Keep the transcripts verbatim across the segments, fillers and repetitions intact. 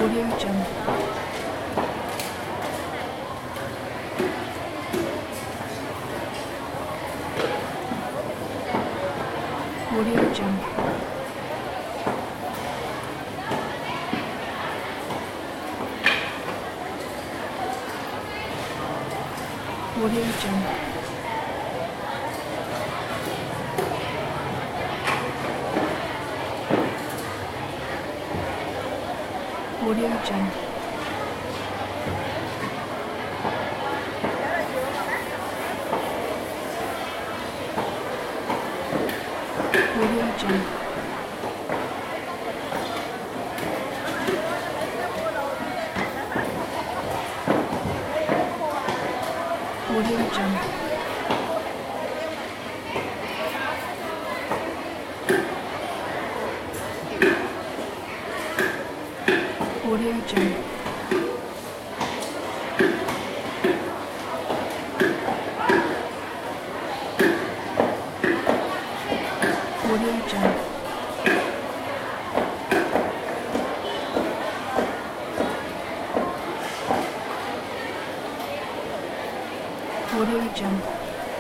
Audio Jungle. Audio Jungle. Audio Jungle. Audio Jungle. Audio Jungle. Audio Jungle. Audio Jungle. Audio Jungle. Audio Jungle.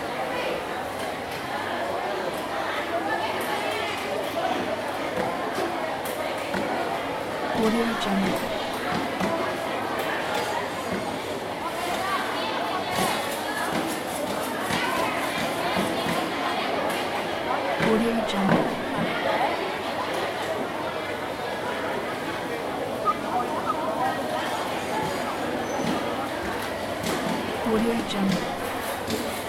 Audio Jungle. Audio Jungle. Audio Jungle.